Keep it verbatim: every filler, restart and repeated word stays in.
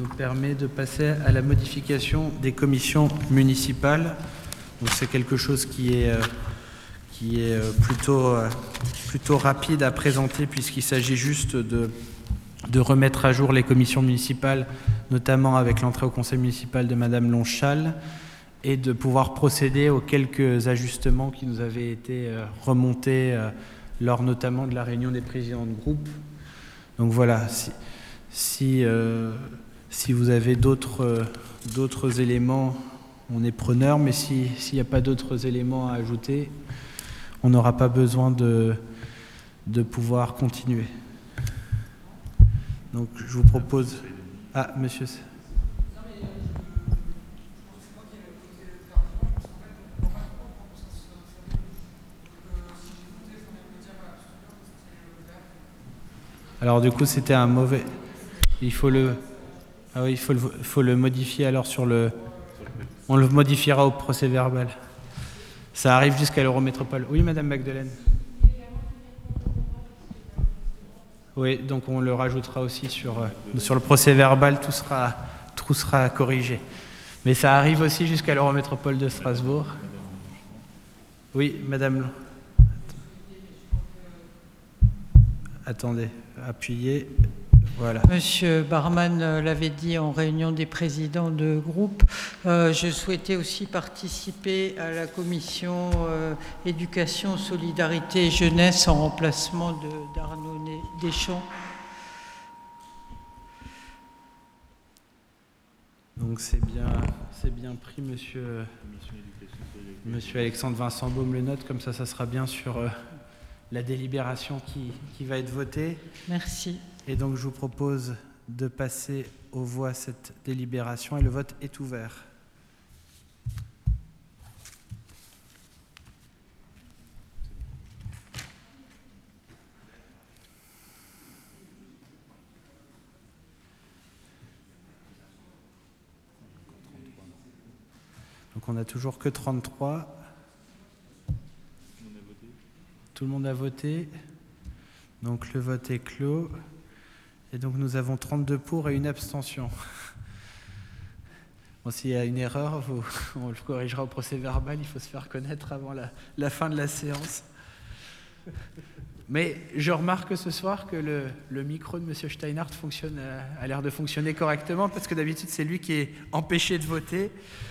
nous permet de passer à la modification des commissions municipales. Donc c'est quelque chose qui est, euh, qui est euh, plutôt, euh, plutôt rapide à présenter, puisqu'il s'agit juste de, de remettre à jour les commissions municipales, notamment avec l'entrée au conseil municipal de Madame Lonchal, et de pouvoir procéder aux quelques ajustements qui nous avaient été euh, remontés euh, lors notamment de la réunion des présidents de groupe. Donc voilà, si, si, euh, si vous avez d'autres euh, d'autres éléments, on est preneur, mais si, s'il n'y a pas d'autres éléments à ajouter, on n'aura pas besoin de, de pouvoir continuer. Donc je vous propose... Ah, monsieur... Alors du coup, c'était un mauvais... Il faut le... Ah oui, il faut le, faut le modifier alors sur le... On le modifiera au procès verbal. Ça arrive jusqu'à l'Eurométropole. Oui, Madame Magdeleine. Oui, donc on le rajoutera aussi sur, euh, sur le procès verbal, tout sera, tout sera corrigé. Mais ça arrive aussi jusqu'à l'Eurométropole de Strasbourg. Oui, Madame... Attendez, appuyez. Voilà. Monsieur Barman l'avait dit en réunion des présidents de groupe. Euh, je souhaitais aussi participer à la commission euh, éducation, solidarité et jeunesse en remplacement de, d'Arnaud Deschamps. Donc c'est bien, c'est bien pris, monsieur, monsieur Alexandre Vincent Baume le note, comme ça, ça sera bien sur euh, la délibération qui, qui va être votée. Merci. Et donc je vous propose de passer aux voix cette délibération et le vote est ouvert. Donc on n'a toujours que trente-trois. Tout le monde a voté. Donc le vote est clos. Et donc nous avons trente-deux pour et une abstention. Bon, s'il y a une erreur, vous, on le corrigera au procès verbal, il faut se faire connaître avant la, la fin de la séance. Mais je remarque ce soir que le, le micro de M. Steinhardt fonctionne, a, a l'air de fonctionner correctement, parce que d'habitude c'est lui qui est empêché de voter.